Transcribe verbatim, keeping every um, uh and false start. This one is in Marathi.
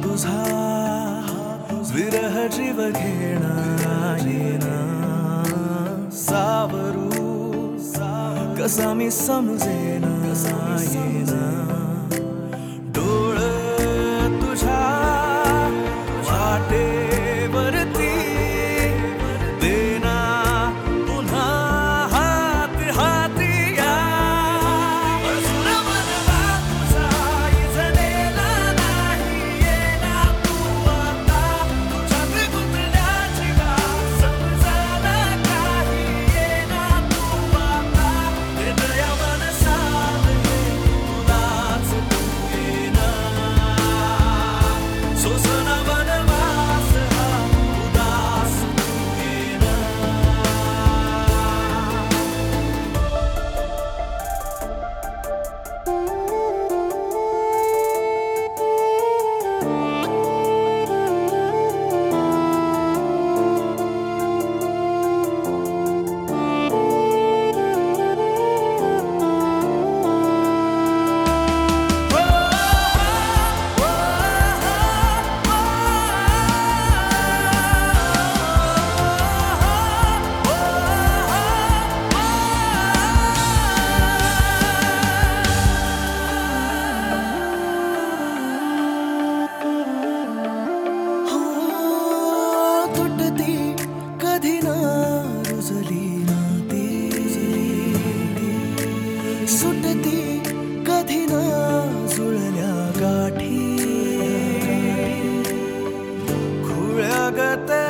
तुझा विरह जीव घेणा येना सावरू कसा मी समजेना येना डोळ तुझ्या वाटेवरती देना पुन्हा हात हाती या अजून मनवा तुझा इजलेला नाही येना तू आता तुझ्यात गुंतल्या जीवा समजायला काही येना तू आता हे दया मनसात तुलाच तू येना सोसना वनवास हा उदास तू येना तुटती कधी ना रुजली नाती सुटती कधी ना जुळल्या गाठी खुळ्या गत